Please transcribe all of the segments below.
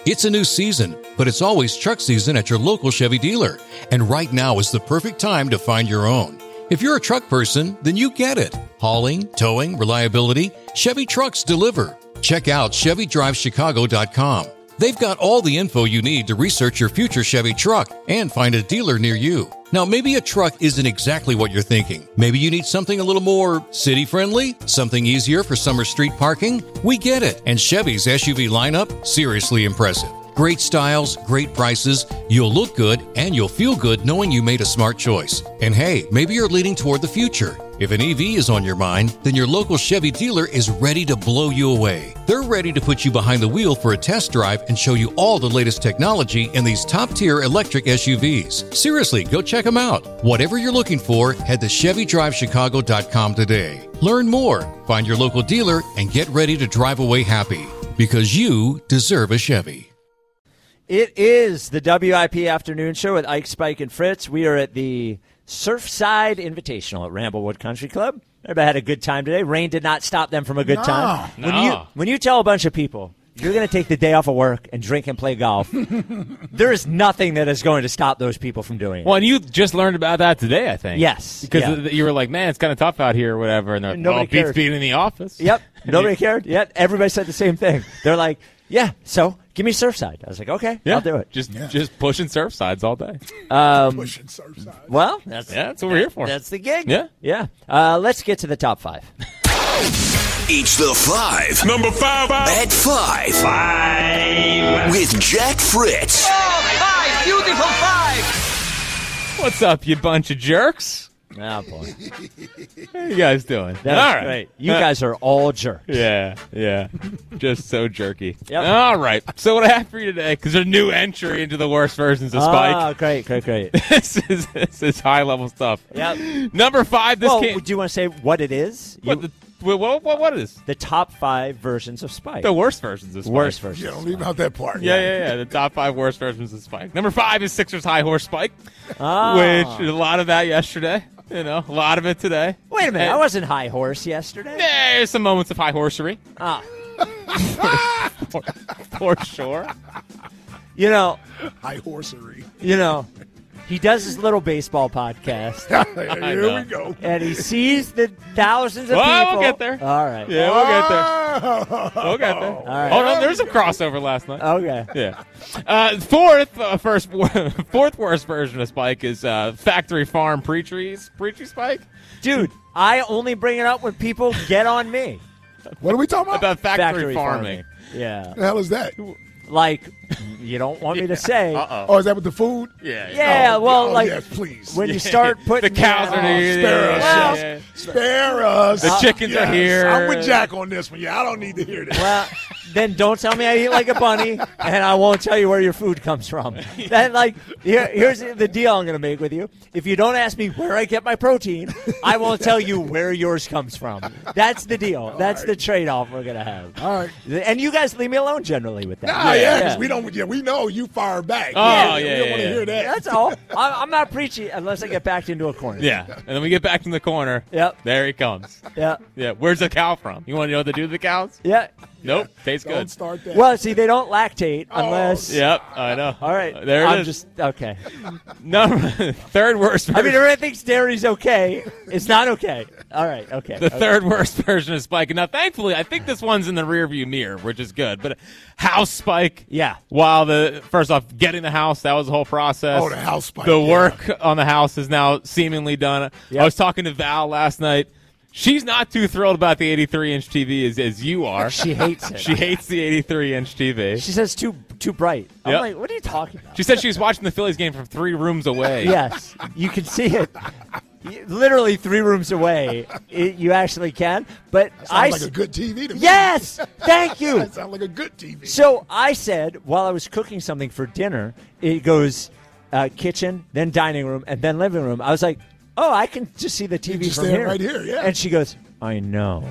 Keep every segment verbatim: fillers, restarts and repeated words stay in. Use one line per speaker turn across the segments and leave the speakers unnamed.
It's a new season, but it's always truck season at your local Chevy dealer. And right now is the perfect time to find your own. If you're a truck person, then you get it. Hauling, towing, reliability, Chevy trucks deliver. Check out Chevy Drive Chicago dot com. They've got all the info you need to research your future Chevy truck and find a dealer near you. Now, maybe a truck isn't exactly what you're thinking. Maybe you need something a little more city-friendly, something easier for summer street parking. We get it. And Chevy's S U V lineup, seriously impressive. Great styles, great prices, you'll look good, and you'll feel good knowing you made a smart choice. And hey, maybe you're leaning toward the future. If an E V is on your mind, then your local Chevy dealer is ready to blow you away. They're ready to put you behind the wheel for a test drive and show you all the latest technology in these top-tier electric S U Vs. Seriously, go check them out. Whatever you're looking for, head to Chevy Drive Chicago dot com today. Learn more, find your local dealer, and get ready to drive away happy. Because you deserve a Chevy.
It is the W I P Afternoon Show with Ike, Spike, and Fritz. We are at the Surfside Invitational at Ramblewood Country Club. Everybody had a good time today. Rain did not stop them from a good
No,
time.
no.
When you when you tell a bunch of people you're going to take the day off of work and drink and play golf, there is nothing that is going to stop those people from doing it.
Well, and you just learned about that today, I think.
Yes.
Because
yeah.
you were like, man, it's kind of tough out here or whatever. And they're
Nobody
like, oh, beats
cared.
being in the office.
Yep. Nobody cared. Yep. Everybody said the same thing. They're like, yeah, so give me Surfside. I was like, okay,
Yeah.
I'll do it.
Just
Yeah.
just pushing surf sides all day.
Um,
Pushing Surfside.
well, that's,
Yeah, that's what we're here for.
that's the gig.
Yeah.
Yeah. Uh, let's get to the top five.
It's the five.
Number five.
At five.
Five.
With Jack Fritz.
Five. Beautiful five.
What's up, you bunch of jerks?
Oh, boy.
How you guys doing?
That's
all right.
great. You guys are all jerks.
Yeah, yeah. Just so jerky.
Yep.
All right. So what I have for you today, because there's a new entry into the worst versions of Spike.
Oh, great, great, great.
this is this is high level stuff.
Yep.
Number five. This
Well,
came.
do you want to say what it is?
What,
You-
the, what, what, what, what is
the top five versions of Spike.
the worst versions of Spike?
worst versions.
Yeah, don't leave out that part.
Yeah, yeah, yeah. The top five worst versions of Spike. Number five is Sixers High Horse Spike,
Ah.
which a lot of that yesterday. You know, a lot of it today.
Wait a minute. I
And-
wasn't high horse yesterday.
There's some moments of high horsery,
Ah.
for, for sure.
You know,
High horsery.
you know, he does his little baseball podcast,
Here
know.
we go.
and he sees the thousands of
Well,
people.
we'll get there.
All right.
Yeah, we'll get there. We'll get there.
All right.
Hold on, there was some crossover last night.
Okay.
Yeah. Uh, fourth, uh, first, fourth worst version of Spike is uh, Factory Farm Pre-Trees. Pre-Tree Spike?
Dude, I only bring it up when people get on me.
What are we talking about?
About factory, farming.
Yeah.
the hell is that?
Like, you don't want me to say.
Uh-oh.
Oh, is that with the food?
Yeah.
Yeah,
Oh,
well,
oh,
like,
yes, please.
when you start putting
the cows
that-
are here.
spare us,
yeah,
yes.
yeah, yeah.
Spare us.
The chickens are
Yes,
here.
I'm with Jack on this one. Yeah, I don't need to hear that.
Well, then don't tell me I eat like a bunny, and I won't tell you where your food comes from. That, like, here, here's the deal I'm going to make with you. If you don't ask me where I get my protein, I won't tell you where yours comes from. That's the deal. That's the trade-off we're going to have.
All right.
And you guys leave me alone generally with that.
Nah, yeah, 'cause we don't. Yeah, we know you fire back.
Oh,
yeah,
yeah,
we don't
yeah,
want to
yeah.
hear that.
That's all. I- I'm not preachy unless I get backed into a corner.
Yeah. And then we get back in the corner.
Yep.
There he comes.
Yeah.
Yeah. Where's the cow from? You want to know what to do with the cows?
Yeah.
Nope. Tastes
Don't
good.
start that.
Well, see, they don't lactate unless.
Yep. I know.
All right.
There it
I'm
is.
just okay.
Number third worst.
I mean,
version-
everyone thinks dairy's okay. It's not okay. All right. Okay.
The
okay.
third worst version of Spike. Now, thankfully, I think this one's in the rearview mirror, which is good. But House Spike.
Yeah.
While the first off, getting the house, that was the whole process.
Oh, the house Spike.
The
yeah.
work on the house is now seemingly done.
Yep.
I was talking to Val last night. She's not too thrilled about the eighty-three inch T V as, as you are.
She hates it.
She hates the eighty-three inch T V.
She says too too bright. I'm
Yep.
like, what are you talking about?
She said she was watching the Phillies game from three rooms away.
Yes, you can see it. You- Literally three rooms away, it, you actually can. But
Sounds
I
like
s-
a good T V to me.
yes, thank you.
That sounds like a good T V.
So I said while I was cooking something for dinner, it goes uh, kitchen, then dining room, and then living room. I was like, oh, I can just see the T V
just
from
stand
here.
right here, yeah.
And she goes, I know.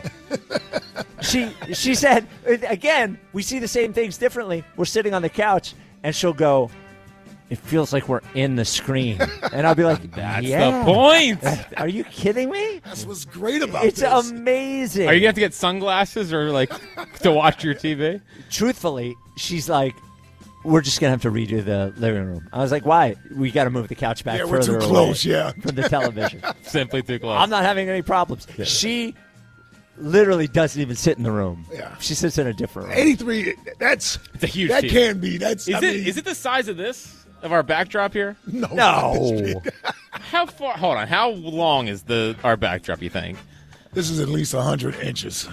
she she said again, we see the same things differently. We're sitting on the couch, and she'll go, it feels like we're in the screen, and I'll be like,
That's
yeah.
the point.
Are you kidding me?
That's what's great about
It's
this.
amazing.
Are you going to have to get sunglasses or, like, to watch your T V?
Truthfully, she's like, we're just going to have to redo the living room. I was like, why? We got to move the couch back
Yeah, we're
further
too close,
away
yeah.
from the television.
Simply too close.
I'm not having any problems. She literally doesn't even sit in the room.
Yeah.
She sits in a different room.
eighty-three, that's
It's a huge
That
team.
can be. That's
Is
I
it?
mean,
Is it the size of this of our backdrop here?
No.
No.
How far? Hold on. How long is the our backdrop? You think?
This is at least one hundred inches.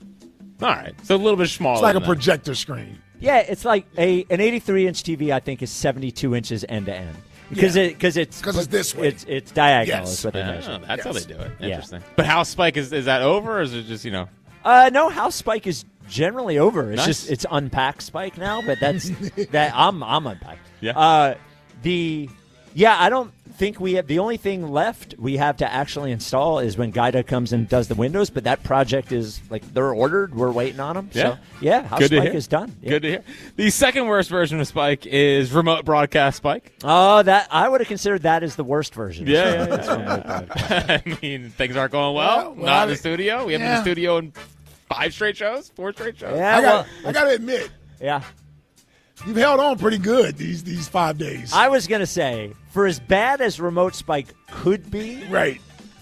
All right, so a little bit smaller.
It's like a
than that.
projector screen.
Yeah, it's like a an eighty-three inch T V. I think is seventy-two inches end to end because
Yeah.
it because it's
'Cause it's this way.
It's it's diagonal.
Yes.
Is what they
Oh,
measure.
that's how they
Yes.
do it.
Yeah.
Interesting. But house spike is is that over, or is it just you know?
Uh, no, house spike is generally over. It's
Nice.
just it's unpacked spike now, but that's that I'm I'm unpacked.
Yeah.
Uh, the yeah, I don't think we have the only thing left we have to actually install is when Gaida comes and does the windows. But that project is like they're ordered. We're waiting on them.
Yeah.
So yeah, house
Good to
spike
hear.
is done. Yeah.
Good to hear. The second worst version of Spike is remote broadcast Spike.
Oh, that I would have considered that as the worst version.
Yeah, yeah,
That's one of the-
I mean, things aren't going well.
Well, well,
Not in
I-
the studio. We haven't been in
yeah.
the studio in five straight shows, four straight shows.
yeah,
I
well,
got. I got to admit,
yeah.
you've held on pretty good these these five days.
I was gonna say, for as bad as remote spike could be,
right.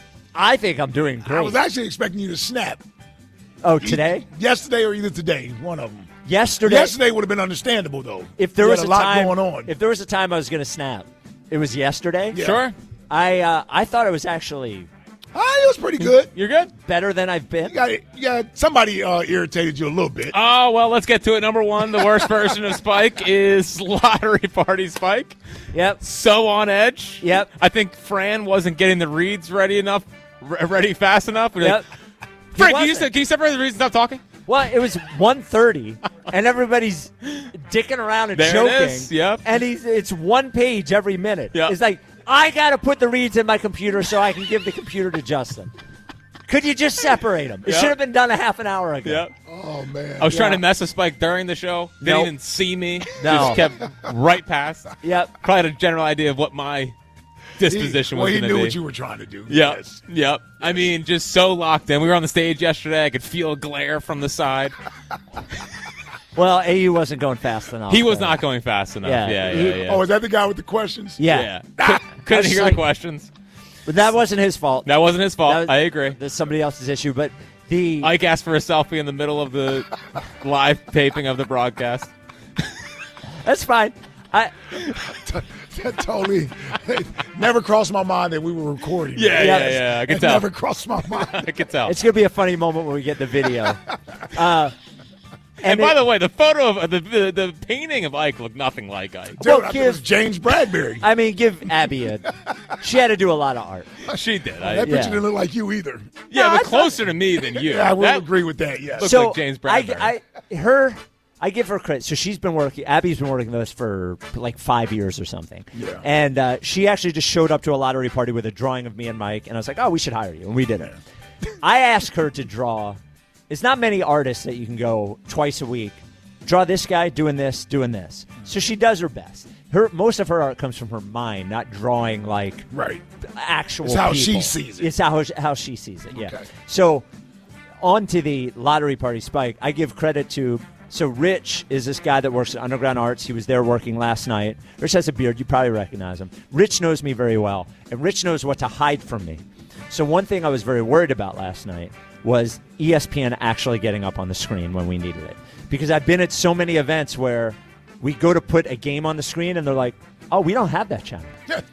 I think I'm doing
I
great.
was actually expecting you to snap.
oh, today,
Yesterday or either today, one of them.
yesterday.
Yesterday would have been understandable though.
If there
You
was
had
a,
a lot
time,
going on.
if there was a time I was going to snap, it was yesterday.
Yeah.
Sure.
I uh, I thought it was actually
Ah, it was pretty good.
You're good?
better than I've been.
You got it. You got somebody uh, irritated you a little bit.
Oh, well, let's get to it. Number one, the worst version of Spike is Lottery Party Spike.
Yep.
So on edge.
Yep.
I think Fran wasn't getting the reads ready enough, re- ready fast enough. We're
Yep.
like, Fran, can you,
wasn't.
can you separate the reads and stop talking?
Well, it was one thirty, and everybody's dicking around and
There it
joking.
is, yep.
And he's it's one page every minute.
Yep.
It's like I got to put the reads in my computer so I can give the computer to Justin. Could you just separate them? It
Yep.
should have been done a half an hour ago.
Yep.
Oh man.
I was trying
Yeah.
to mess with Spike during the show. Didn't
Nope.
even see me.
No.
Just kept right past.
Yep.
Probably had a general idea of what my disposition
well,
was
he
going to
knew
be.
what you were trying to do.
Yep.
Yes.
Yep. I mean, just so locked in. We were on the stage yesterday. I could feel a glare from the side.
Well, A U wasn't going fast enough.
He was
so-
not going fast enough.
Yeah.
Yeah, yeah,
He-
yeah.
Oh, is that the guy with the questions?
Yeah.
yeah. Couldn't
was
hear
like-
the questions.
But that wasn't his fault.
That wasn't his fault.
That was-
I agree.
That's somebody else's issue. But the
Ike asked for a selfie in the middle of the live taping of the broadcast.
that's fine. I
That totally never crossed my mind that we were recording.
Yeah,
Yeah.
yeah, yeah. I could
It
tell.
never crossed my mind.
I could tell.
it's gonna be a funny moment when we get the video. Uh,
and by
it-
the way, the photo of the, the the painting of Ike looked nothing like Ike.
Dude,
Well,
I think it was
give-
James Bradbury.
I mean, give Abby a. She had to do a lot of art.
She did. I,
that
yeah,
picture
yeah.
didn't look like you either.
No, I
but
thought-
closer to me than you.
Yeah, I will
That-
agree with that. Yes.
Looks
so
like James
I,
Bradbury.
I, her, I give her credit. So she's been working. Abby's been working with us for like five years or something.
Yeah.
And uh, she actually just showed up to a lottery party with a drawing of me and Mike, and I was like, "Oh, we should hire you," and we did it. I asked her to draw. It's not many artists that you can go twice a week. Draw this guy doing this, doing this. So she does her best. Her most of her art comes from her mind, not drawing like
Right.
actual.
It's how
people.
she sees it.
It's how how she sees it. Yeah.
Okay.
So on to the lottery party Spike. I give credit to. So Rich is this guy that works at Underground Arts. He was there working last night. Rich has a beard. You probably recognize him. Rich knows me very well, and Rich knows what to hide from me. So one thing I was very worried about last night was E S P N actually getting up on the screen when we needed it. Because I've been at so many events where we go to put a game on the screen, and they're like, oh, we don't have that channel.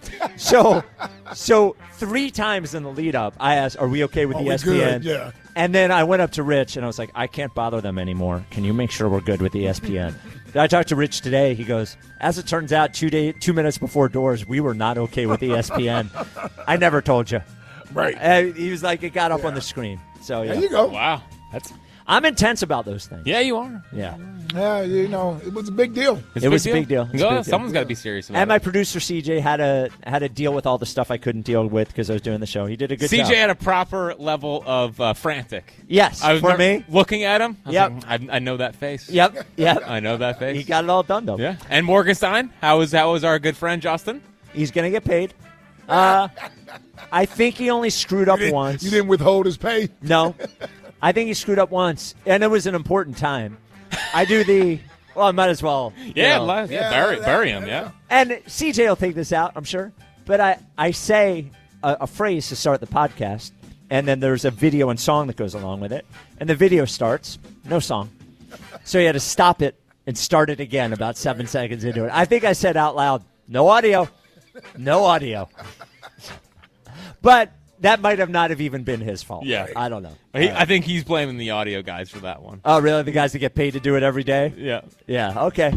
so so three times in the lead up, I asked, are we okay with
Are
E
we
S P N?
good? Yeah.
And then I went up to Rich, and I was like, I can't bother them anymore. Can you make sure we're good with E S P N? I talked to Rich today. He goes, as it turns out, two day, two minutes before doors, we were not okay with E S P N. I never told you.
Right.
Uh, he was like, it got up on the screen. So, yeah.
There you go.
wow. That's
I'm intense about those things.
yeah, you are.
Yeah.
Yeah, you know, it was a big deal.
It's
It was a big deal. It's a
Go-
big deal.
Someone's got to be serious about
And my
it.
producer, C J, had to, had to deal with all the stuff I couldn't deal with because I was doing the show. He did a good
C J
job.
had a proper level of uh, frantic.
Yes,
I was
for
never-
me.
looking at him. I was
Yep.
like, I, I know that face.
Yep, yep.
I know that face.
He got it all done, though.
yeah. And Morgenstein, how was how was our good friend Justin?
He's going to get paid. Uh, I think he only screwed up
You didn't,
once.
you didn't withhold his pay.
No. I think he screwed up once, and it was an important time. I do the Well, I might as well. you
Yeah,
know.
la- yeah,
Yeah,
bury,
that-
bury him, yeah.
And C J will take this out, I'm sure. But I, I say a, a phrase to start the podcast, and then there's a video and song that goes along with it. And the video starts, no song. So you had to stop it and start it again about seven seconds into it. I think I said out loud, no audio. No audio. But that might have not have even been his fault.
Yeah.
I don't know.
He,
Uh,
I think he's blaming the audio guys for that one.
oh, really? The guys that get paid to do it every day?
Yeah.
Yeah, okay.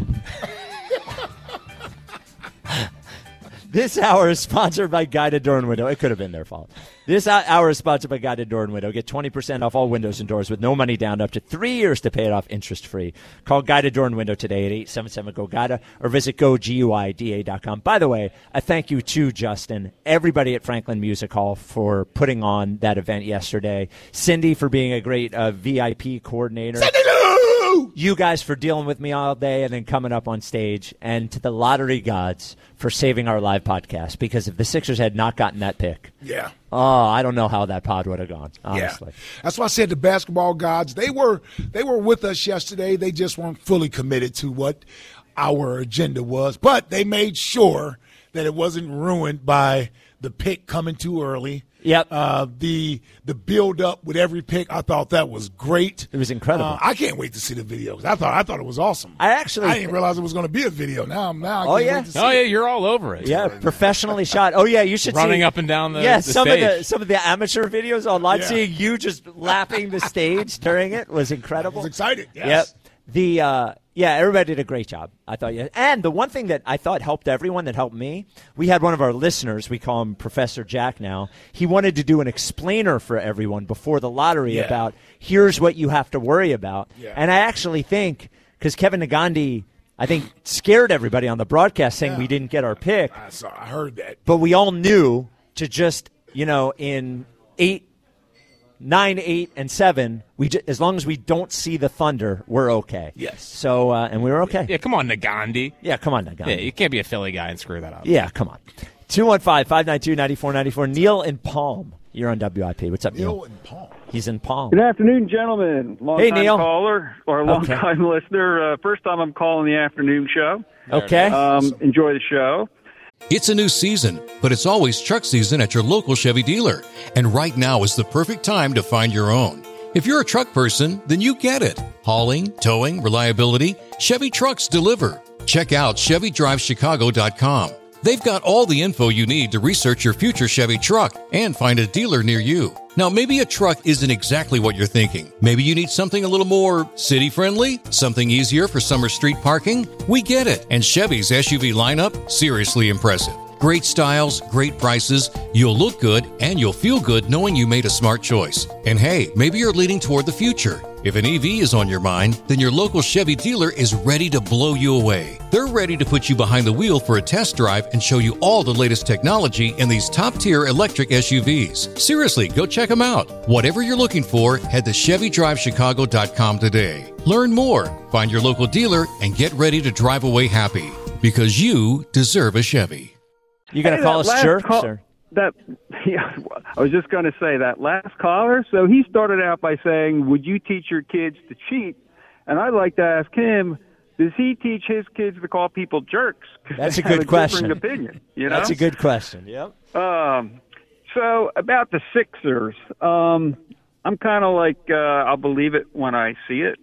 This hour is sponsored by Guided Door and Window. It could have been their fault. This hour is sponsored by Guided Door and Window. Get twenty percent off all windows and doors with no money down, up to three years to pay it off interest-free. Call Guided Door and Window today at eight seven seven, G O, G U I D A or visit go guida dot com. By the way, a thank you to Justin, everybody at Franklin Music Hall for putting on that event yesterday. Cindy for being a great uh, V I P coordinator.
Cindy Lou!
You guys for dealing with me all day and then coming up on stage, and to the lottery gods for saving our live podcast, because if the Sixers had not gotten that pick,
Yeah.
oh, I don't know how that pod would have gone, honestly.
Yeah. That's why I said the basketball gods, they were they were with us yesterday. They just weren't fully committed to what our agenda was, but they made sure that it wasn't ruined by the pick coming too early.
Yep.
Uh, the the build up with every pick, I thought that was great.
It was incredible.
Uh, I can't wait to see the video. I thought I thought it was awesome.
I actually-
I didn't realize it was going to be a video. Now I'm now. I
Oh,
can't
yeah?
wait to see
Oh, yeah,
it.
you're all over it.
Yeah, professionally shot. Oh, yeah, you should
Running
see.
up and down the,
yeah,
the
some
stage.
of the some of the amateur videos online,
Yeah.
seeing you just lapping the stage during it was
I
incredible.
was excited. Yes.
Yep. The uh, yeah, everybody did a great job. I thought. Yeah, and the one thing that I thought helped everyone, that helped me, we had one of our listeners. We call him Professor Jack now. He wanted to do an explainer for everyone before the lottery
Yeah.
about here's what you have to worry about.
Yeah.
And I actually think because Kevin Nagandi, I think, scared everybody on the broadcast saying
Yeah.
we didn't get our pick,
I saw. I heard that.
but we all knew to just you know in eight. Nine, eight, and seven. We ju- as long as we don't see the thunder, we're okay.
Yes.
So uh, and we were okay.
Yeah, come on, Nagandi.
Yeah, come on, Nagandi.
Yeah, you can't be a Philly guy and screw that up.
Yeah, come on. two one five, five nine two, nine four nine four. Neil in Palm. You're on W I P. What's up, Neil?
Neil and Paul.
He's in Palm.
Good afternoon, gentlemen. Long
Hey,
time
Neil.
caller or a long
Okay.
time listener. Uh, first time I'm calling the afternoon show.
Okay.
Um, enjoy the show.
It's a new season, but it's always truck season at your local Chevy dealer. And right now is the perfect time to find your own. If you're a truck person, then you get it. Hauling, towing, reliability, Chevy trucks deliver. Check out Chevy Drive Chicago dot com. They've got all the info you need to research your future Chevy truck and find a dealer near you. Now, maybe a truck isn't exactly what you're thinking. Maybe you need something a little more city-friendly, something easier for summer street parking. We get it. And Chevy's S U V lineup, seriously impressive. Great styles, great prices, you'll look good, and you'll feel good knowing you made a smart choice. And hey, maybe you're leaning toward the future. If an E V is on your mind, then your local Chevy dealer is ready to blow you away. They're ready to put you behind the wheel for a test drive and show you all the latest technology in these top-tier electric S U Vs. Seriously, go check them out. Whatever you're looking for, head to Chevy Drive Chicago dot com today. Learn more, find your local dealer, and get ready to drive away happy. Because you deserve a Chevy.
You going to
Hey,
call
that
us
last
jerks?
call-
or?
That yeah, I was just going to say that last caller. So he started out by saying, "Would you teach your kids to cheat?" And I'd like to ask him, does he teach his kids to call people jerks? 'Cause
That's
they
a
have
good question.
differing opinion, you know?
That's a good question. Yep.
Um, so about the Sixers, um, I'm kind of like uh, I'll believe it when I see it.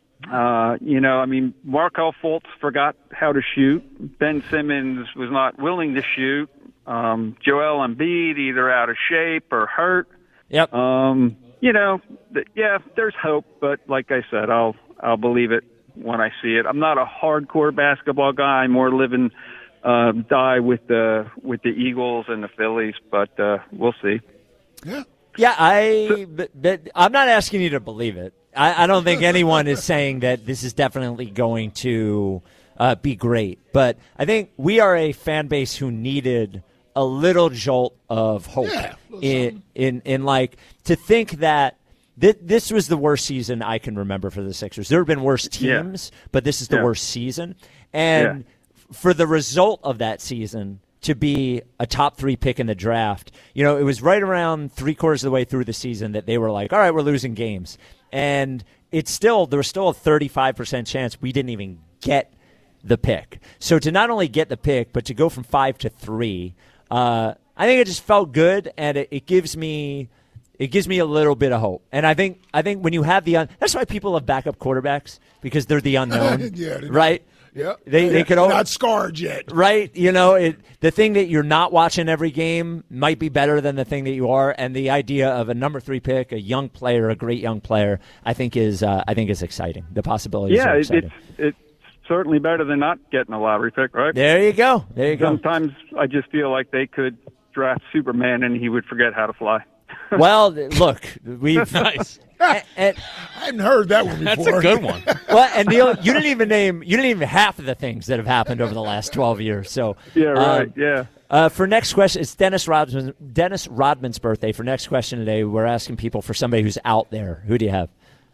Uh, you know, I mean, Markelle Fultz forgot how to shoot. Ben Simmons was not willing to shoot. Um, Joel Embiid either out of shape or hurt.
Yep.
Um, you know, th- yeah, there's hope, but like I said, I'll I'll believe it when I see it. I'm not a hardcore basketball guy. I'm more living uh, die with the with the Eagles and the Phillies, but uh, we'll see.
Yeah.
Yeah, I. But, but I'm not asking you to believe it. I, I don't think anyone is saying that this is definitely going to uh, be great. But I think we are a fan base who needed a little jolt of hope
Yeah, a little
in, in in like to think that th- this was the worst season I can remember for the Sixers. There have been worse teams,
Yeah.
but this is the
Yeah.
worst season. And
Yeah.
for the result of that season to be a top three pick in the draft, you know, it was right around three quarters of the way through the season that they were like, all right, we're losing games. And it's still, there was still a thirty-five percent chance we didn't even get the pick. So to not only get the pick, but to go from five to three, uh, I think it just felt good, and it, it gives me it gives me a little bit of hope. And I think I think when you have the un- that's why people have backup quarterbacks, because they're the unknown,
yeah,
right?
Yeah,
they they could
not scarred yet,
right? You know, it, the thing that you're not watching every game might be better than the thing that you are, and the idea of a number three pick, a young player, a great young player, I think is uh, I think is exciting. The possibilities,
yeah,
are
it,
exciting.
it's it's certainly better than not getting a lottery pick, right?
There you go. There you go.
Sometimes I just feel like they could draft Superman and he would forget how to fly.
Well, look, we've
Nice.
and, and,
I hadn't heard that one before.
That's a good one.
well, and Neil, you didn't even name you didn't even half of the things that have happened over the last twelve years. So
Yeah, right.
um,
yeah.
Uh, for next question, it's Dennis Rodman. Dennis Rodman's birthday. For next question today, we're asking people for somebody who's out there. Who do you have?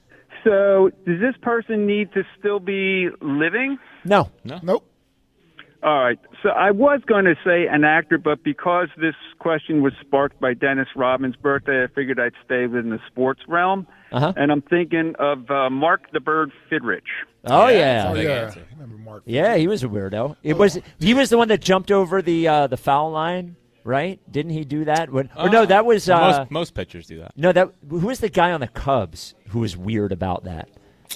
So, does this person need to still be living?
No,
Nope.
All right. So I was going to say an actor, but because this question was sparked by Dennis Rodman's birthday, I figured I'd stay within the sports realm.
Uh-huh.
And I'm thinking of uh, Mark the Bird Fidrich.
Oh yeah,
Oh
Big
yeah.
answer.
I remember Mark.
yeah. He was a weirdo. It was he was the one that jumped over the uh, the foul line, right? Didn't he do that? When, or no, that was uh,
most most pitchers do that.
no. That who was the guy on the Cubs who was weird about that?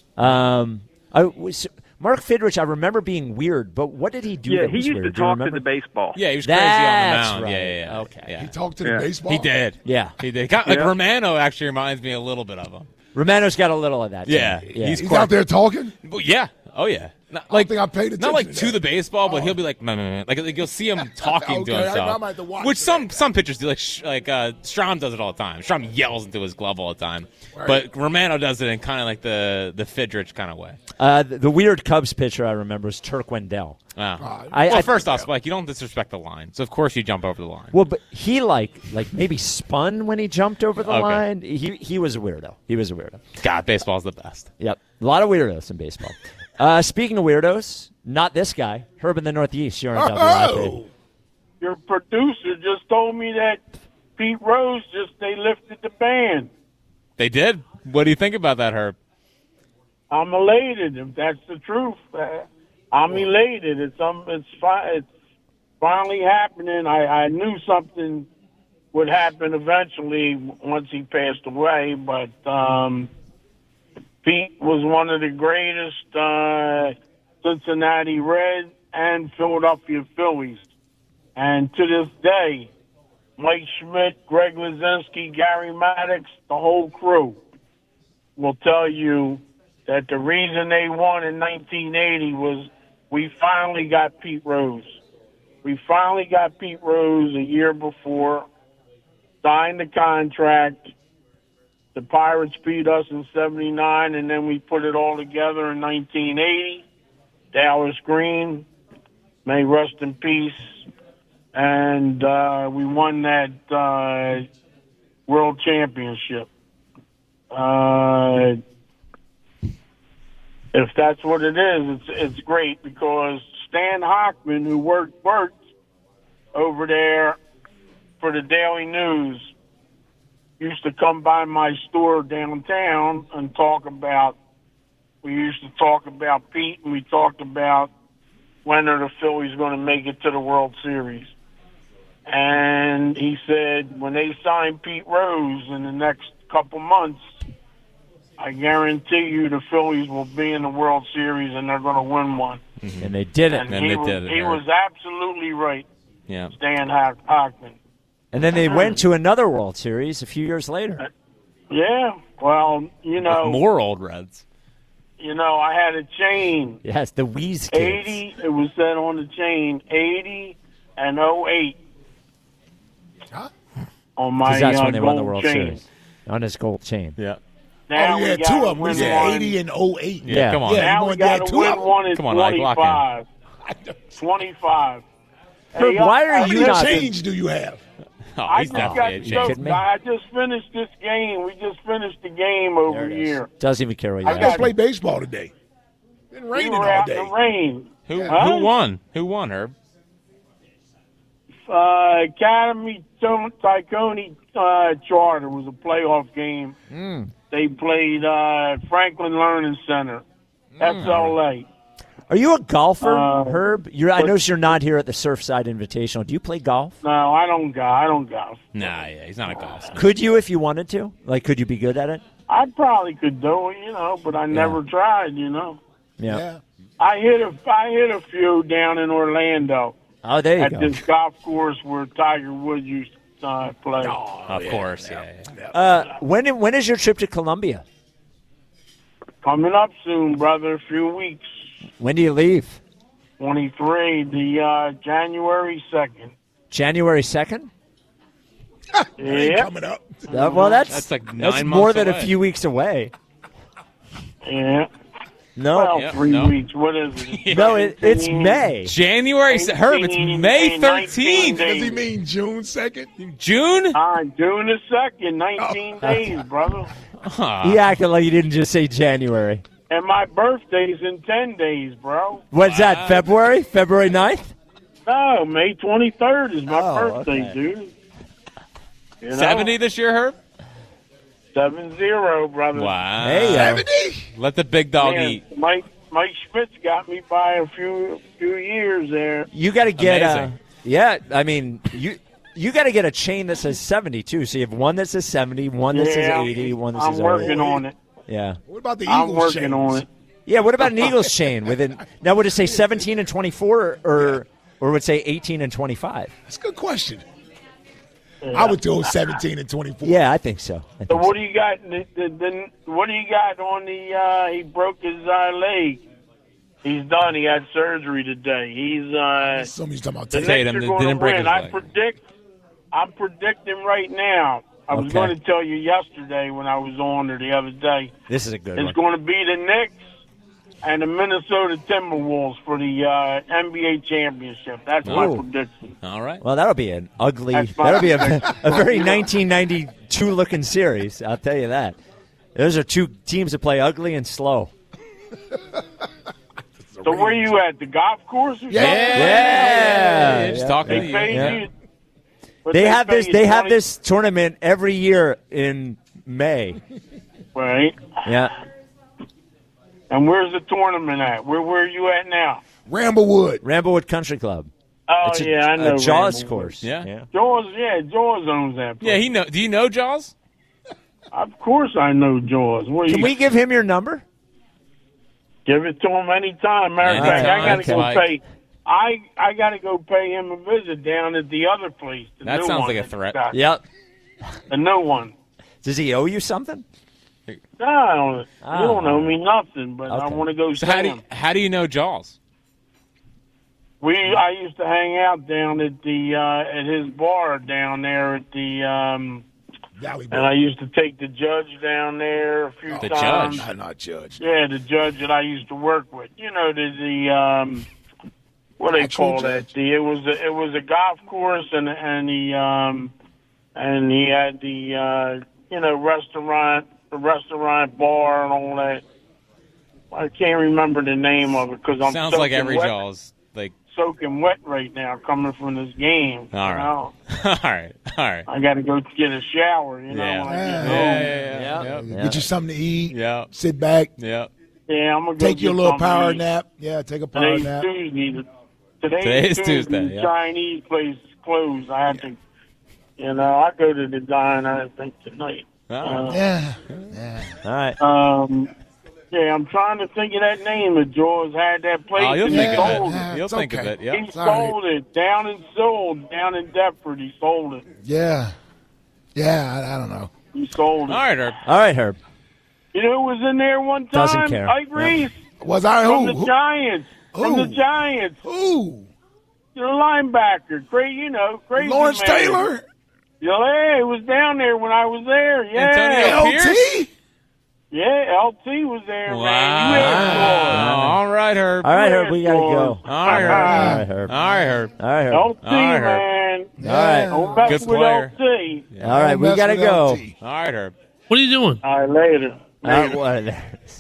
Um, I was. Mark Fidrich, I remember being weird, but what did he do?
Yeah,
that
he
was
used
weird?
to
Do you
talk to
remember?
the baseball.
Yeah, he was crazy
That's
on the mound.
right.
Yeah, yeah, yeah.
Okay.
Yeah.
He talked to the
Yeah.
baseball.
He did.
Yeah.
He did. Kind of- Like
Yeah.
Romano actually reminds me a little bit of him.
Romano's got a little of that. too.
Yeah,
yeah.
he's
He's out there talking.
Well, yeah. Oh, yeah. Not,
I
like,
don't think I paid attention
not like
to
to
that.
the baseball, but he'll be like, "Meh, meh, meh." like, like you'll see him talking to
Okay, I-
himself,
I might have to watch
which
that.
some some pitchers do. Like Sh- like uh, Strom does it all the time. Strom yells into his glove all the time,
Right.
but Romano does it in kind of like the the Fidrich kind of way.
Uh, the, the weird Cubs pitcher I remember was Turk Wendell.
Wow.
I-
well,
I-
first off, Spike, you don't disrespect the line, so of course you jump over the line.
Well, but he like like maybe spun when he jumped over the
Okay.
line. He he was a weirdo. He was a weirdo.
God, baseball's the best.
Yep, a lot of weirdos in baseball. Uh, speaking of weirdos, not this guy, Herb in the Northeast. You're on W I P.
Oh,
Your producer just told me that Pete Rose just they lifted the ban.
They did. What do you think about that, Herb?
I'm elated if that's the truth. Uh, I'm elated. It's um, it's fi- it's finally happening. I, I knew something would happen eventually once he passed away, but um, Pete was one of the greatest uh, Cincinnati Reds and Philadelphia Phillies, and to this day, Mike Schmidt, Greg Luzinski, Gary Maddox, the whole crew will tell you that the reason they won in nineteen eighty was we finally got Pete Rose. We finally got Pete Rose a year before, signed the contract. The Pirates beat us in seventy-nine, and then we put it all together in nineteen eighty. Dallas Green, may rest in peace. And uh, we won that uh, World Championship. Uh, if that's what it is, it's it's great because Stan Hochman, who worked worked over there for the Daily News, used to come by my store downtown and talk about. We used to talk about Pete, and we talked about when are the Phillies going to make it to the World Series. And he said when they sign Pete Rose in the next couple months, I guarantee you the Phillies will be in the World Series and they're going to win one.
Mm-hmm. And they did it.
And,
And
he,
they
was,
did it,
he
Eric.
was absolutely right,
Yeah.
Stan Hoch- Hochman.
And then they went to another World Series a few years later.
Yeah, well, you know,
More old Reds.
you know, I had a chain.
Yes, the Wheeze kids.
eighty, it was said on the chain, eighty and oh eight.
Huh?
On my
Because that's
uh,
when they won the
gold
World
chain.
Series. On his gold chain.
Yeah.
Now
oh
we
yeah,
gotta
two of them. We
win
said
one.
eighty and oh eight.
Yeah,
Yeah.
come on.
Yeah.
Now
you
we
want
got
that
to
two
win
of 'em?
one in
Come on, Ike, lock in.
twenty-five. twenty-five.
Herb,
Hey,
why
I-
are
I
How
you
many
just-
not-
change do you have?
Oh,
I
he's
just
not
got
dead,
to
James.
kidding me?
I just finished this game. We just finished the game over
There it is.
here.
Doesn't even care what you
I
I
gotta
got-
play baseball today. Been
We
raining
were
all
out
day.
in the rain.
Who
Huh?
who won? Who won, Herb?
Uh, Academy Tycone uh, Charter was a playoff game.
Hmm.
They played uh, Franklin Learning Center, S L A.
Are you a golfer,
Uh,
Herb? You're, I
but-
notice you're not here at the Surfside Invitational. Do you play golf?
No, I don't go. I don't golf.
Nah, yeah, he's not a golf snake.
Could you if you wanted to? Like, could you be good at it?
I probably could do it, you know, but I never tried, you know.
Yeah.
Yeah.
I hit a I hit a few down in Orlando
Oh, there you
at
go.
this golf course where Tiger Woods used to uh, play.
Of course, yeah. yeah.
Uh, when when is your trip to Colombia?
Coming up soon, brother. A few weeks.
When do you leave?
twenty-three, the uh, January second.
January second?
Ain't
Yeah,
coming up.
Uh, well, that's
That's like nine
that's
months
more than a
away.
few weeks away.
yeah.
No,
Well,
Yeah,
three
no.
weeks. What is it?
no, it, it's May.
January, Herb, it's May thirteenth.
Does he mean June second?
June?
Uh, June the second, nineteen days, brother.
Huh.
He acted like you didn't just say January.
And my birthday's in ten days, bro.
What's that, February? February ninth?
No, May twenty-third is my
Oh,
birthday,
okay.
dude. You know?
seventy this year, Herb?
Seven zero, brother.
Wow.
Hey, uh,
Seventy?
Let the big dog
Man,
eat.
Mike Mike Schmitz got me by a few few years there.
you got to get uh,
Amazing.
yeah, I mean, you you got to get a chain that says seventy too. So you have one that says seventy, one that
yeah,
says eighty, one that
I'm
says
working
oh eight.
on it.
Yeah.
What about the
I'm
Eagles
working
chains?
on it.
Yeah, what about an Eagles chain within now would it say seventeen and twenty-four or or would it say eighteen and twenty-five?
That's a good question. I would do seventeen and twenty-four.
Yeah, I think so. I
So
think
what
so.
do you got? The, the, the, what do you got on the? Uh, he broke his uh, leg. He's done. He had surgery today. He's uh,
Somebody's talking about
the
Tatum.
Tatum
Knicks are going
didn't
to
break
win.
his
I
leg.
predict. I'm predicting right now. I was
Okay.
going to tell you yesterday when I was on there the other day.
This is a good
It's
one.
going to be the Knicks and the Minnesota Timberwolves for the uh, N B A championship. That's my
Ooh.
prediction.
All right.
Well, that'll be an ugly.
That's fine.
That'll be a, a very nineteen ninety-two looking series. I'll tell you that. Those are two teams that play ugly and slow.
So where you at? The golf course? Or
Yeah.
something?
Yeah,
Just
yeah.
talking to
They
you.
paid
Yeah.
you. But
They have
pay
this.
you
They have
twenty
this tournament every year in May.
Right.
Yeah.
And where's the tournament at? Where Where are you at now?
Ramblewood.
Ramblewood Country Club.
Oh
It's a,
yeah, I know.
a Jaws
Ramblewood.
course.
Yeah.
yeah.
Jaws, yeah, Jaws owns that. Place.
Yeah, he know. Do you know Jaws?
Of course, I know Jaws. What do
Can
you
we give him your number?
give it to him anytime? Matter of fact, I
Anytime,
gotta go
Mike.
pay. I I gotta go pay him a visit down at the other place. The
That
new
sounds
one
like a
that
threat.
got.
Yep.
The new one.
Does he owe you something?
No, I don't.
Ah.
You don't owe me nothing, but I
Okay.
want to go
So
see
how do
him.
you, how do you know Jaws?
We I used to hang out down at the uh, at his bar down there at the um,
Valley
and I
Boy.
used to take the judge down there a few
The
times.
judge?
Not, not judge.
Yeah, the judge that I used to work with. You know, the the um, what they
Actual
call that?
judge.
The it was a, it was a golf course and and the um, and he had the uh, you know restaurant, the restaurant bar and all that. I can't remember the name of it because I'm
Sounds like
soaking
every
wet,
Jaws. Like,
soaking wet right now coming from this game.
all
you
right,
know?
all right, all right.
I got to go get a shower. You know,
Yeah.
when I
Yeah.
get
Yeah,
home.
yeah, yeah,
Yeah.
yeah.
Get you something to eat.
Yeah.
Sit back.
Yeah.
Yeah, I'm gonna go
Take your
get
little
something
power
to eat.
nap. Yeah, take a power
Today's
nap.
Tuesday. Today's,
Today's
Tuesday.
Tuesday,
The
yeah.
Chinese place is closed. I have to, you know, I go to the diner. I think tonight.
Oh.
Uh,
Yeah.
All right.
um, yeah, I'm trying to think of that name. That Jaws had that place.
Oh, you'll
and
think
he
of
sold
it.
Yeah,
You'll
it's
think of
okay.
it. Yeah.
He
It's all right.
sold it down in sold down in Deptford. He sold it.
Yeah. Yeah, I, I don't know.
He sold it.
All right, Herb.
All right, Herb.
You know who was in there one time?
Doesn't care.
Ike Reese
Was I
from
who?
the
Who?
Giants. From
Who?
the Giants.
Who?
The linebacker. Crazy, you know, crazy
Lawrence
man.
Taylor?
Yeah, he was down there when I was there. Yeah.
Antonio
L
Pierce?
T?
Yeah, L T was there,
Wow.
man. You had
All right, Herb.
All right,
Yes,
Herb. We gotta
Lord.
go.
All right,
All
Herb.
right, Herb.
All right, Herb.
All right, Herb.
L T,
All right, Herb.
man.
Yeah.
Don't mess
Good
with
player.
L T.
All right,
Don't
we
mess
gotta
with
go.
L T.
All right, Herb.
What are you doing?
All right, later.
Uh, what-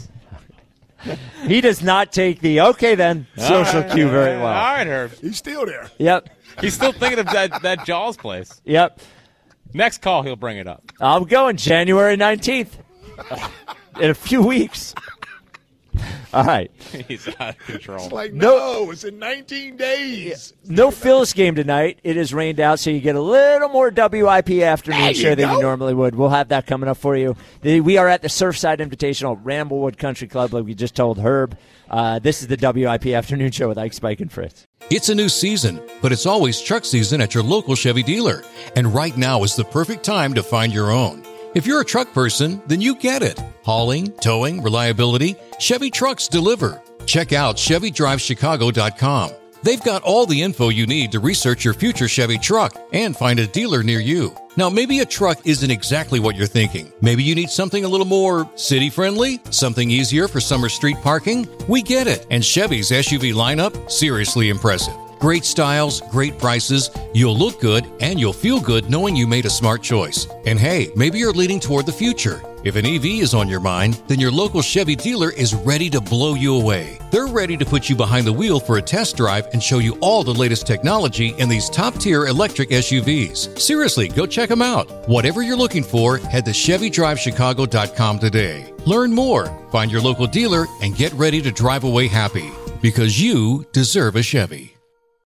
he does not take the okay then social
All right.
cue very
All
well.
right, Herb.
He's still there.
Yep.
He's still thinking of that, that Jaws place.
Yep.
Next call, he'll bring it up.
I'm going January nineteenth. In a few weeks. All right.
He's out of control.
It's like, no, it's in nineteen days.
No Phil's game tonight. It is rained out, so you get a little more W I P afternoon
There
show
you
than
go.
you normally would. We'll have that coming up for you. The, we are at the Surfside Invitational at Ramblewood Country Club, like we just told Herb. Uh, this is the W I P afternoon show with Ike, Spike, and Fritz.
It's a new season, but it's always truck season at your local Chevy dealer. And right now is the perfect time to find your own. If you're a truck person, then you get it. Hauling, towing, reliability, Chevy trucks deliver. Check out Chevy Drive Chicago dot com. They've got all the info you need to research your future Chevy truck and find a dealer near you. Now, maybe a truck isn't exactly what you're thinking. Maybe you need something a little more city-friendly, something easier for summer street parking. We get it. And Chevy's S U V lineup, seriously impressive. Great styles, great prices, you'll look good, and you'll feel good knowing you made a smart choice. And hey, maybe you're leaning toward the future. If an E V is on your mind, then your local Chevy dealer is ready to blow you away. They're ready to put you behind the wheel for a test drive and show you all the latest technology in these top-tier electric S U Vs. Seriously, go check them out. Whatever you're looking for, head to Chevy Drive Chicago dot com today. Learn more, find your local dealer, and get ready to drive away happy. Because you deserve a Chevy.